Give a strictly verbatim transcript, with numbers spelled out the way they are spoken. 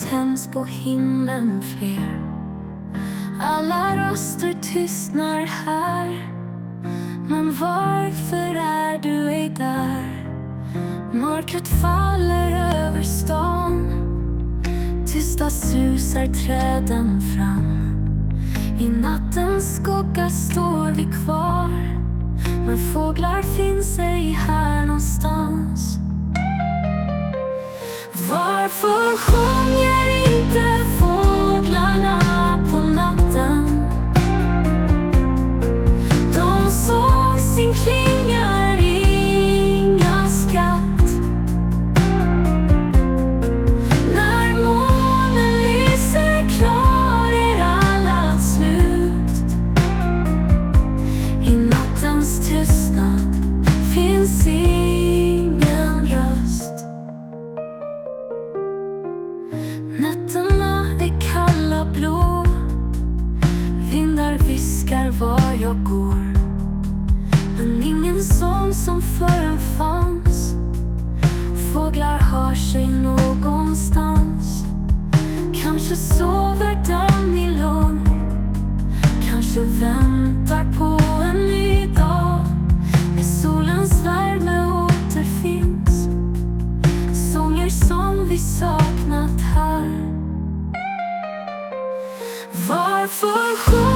tänds på himlen fler. Alla röster tystnar här, men varför är du ej där? Mörkret faller över stan, tysta susar träden fram. I nattens skugga står vi kvar, men fåglar finns ej här någonstans. Varför sjunger inte fåglarna på natten? De såg sin klinga ringa skatt. När månen lyser klar är alla slut. I nattens tystnad finns ingen röst. Nätterna är kalla blå, vindar viskar var jag går. Men ingen sång som förr fanns, fåglar hör sig någonstans. Kanske sover den i lugn, kanske väntar på en ny dag. När solens värme återfinns, sånger som vi saknat här. Varför